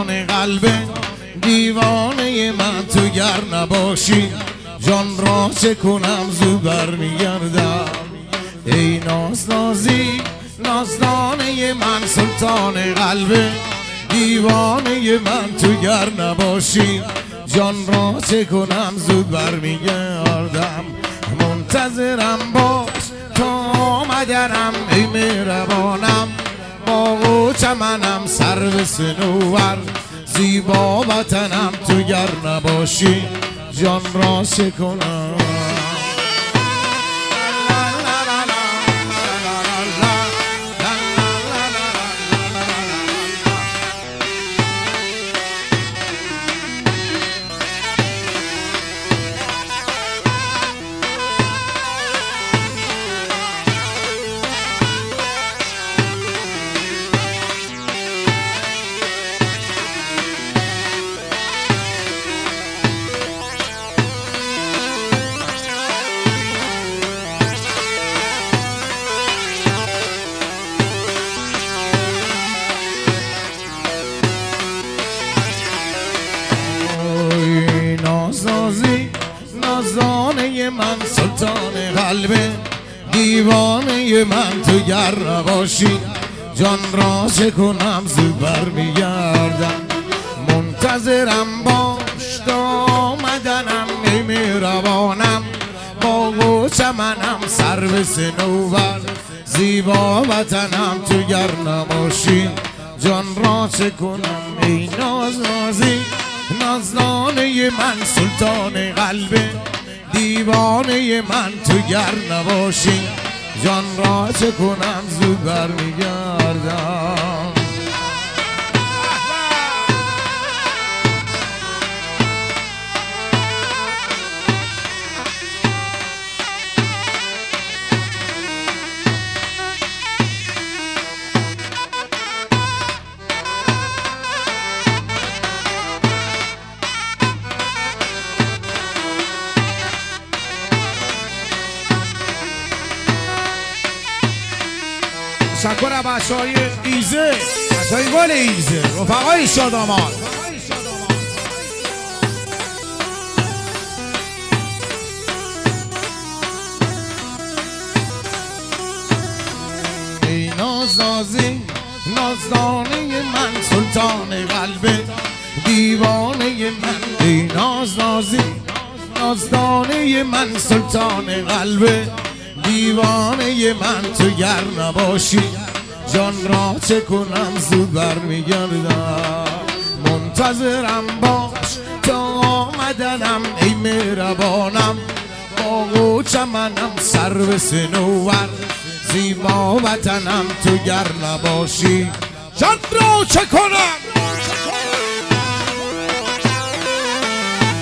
سلطان قلب دیوانه من تو گر نباشی جان را چه کنم زو برمیگردم ای نازنازی نازدانه من سلطان قلب دیوانه من تو گر نباشی جان را چه کنم زود برمیگردم منتظرم باش تا آمدنم ای مهربانم باغ و چمنم سرو صنوبر زیبا وطنم تو گر نباشی جان را چه کنم نازدانه من سلطان قلب دیوانه من تو گر نباشی جان را چه کنم زود برمیگردم منتظرم باش تا آمدنم ای مهربانم باغ و چمنم سرو صنوبر زیبا وطنم تو گر نباشی جان را چه کنم ای نازنازی نازدانه من سلطان قلب دیوانه من تو گر نباشی جان را چه کنم زود برمیگردم تشکر بچه‌های ایزه بچه‌های گل ایزه رفقای شادامان ای نازنازی نازدانه من سلطان قلب دیوانه من ای نازنازی نازدانه من سلطان قلب دیوانه من تو گر نباشی جان را چه کنم زود برمیگردم منتظرم باش تا آمدنم ای مهربانم باغ و چمنم سرو صنوبر زیبا وطنم تو گر نباشی جان را چه کنم